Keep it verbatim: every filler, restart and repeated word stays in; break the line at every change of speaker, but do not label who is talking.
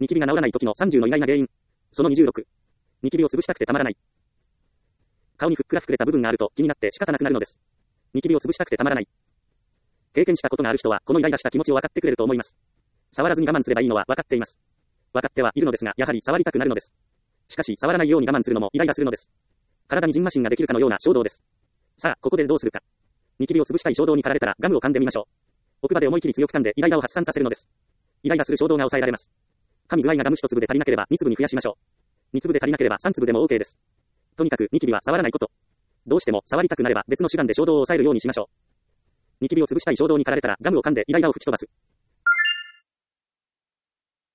キビが治らない時のさんじゅうの意外な原因。そのにじゅうろく。ニキビを潰したくてたまらない。顔にふっくら膨れた部分があると気になって仕方なくなるのです。ニキビを潰したくてたまらない。経験したことがある人はこのイライラした気持ちを分かってくれると思います。触らずに我慢すればいいのは分かっています。分かってはいるのですが、やはり触りたくなるのです。しかし、触らないように我慢するのもイライラするのです。体にジンマシンができるかのような衝動です。さあ、ここでどうするか。ニキビを潰したい衝動に駆られたらガムを噛んでみましょう。奥歯で思い切り強く噛んでイライラを発散させるのです。イライラする衝動が抑えられます。噛み具合がガム一粒で足りなければに粒に増やしましょう。に粒で足りなければさん粒でも OK です。とにかくニキビは触らないこと。どうしても触りたくなれば別の手段で衝動を抑えるようにしましょう。ニキビを潰したい衝動に駆られたらガムを噛んでイライラを吹き飛ばす。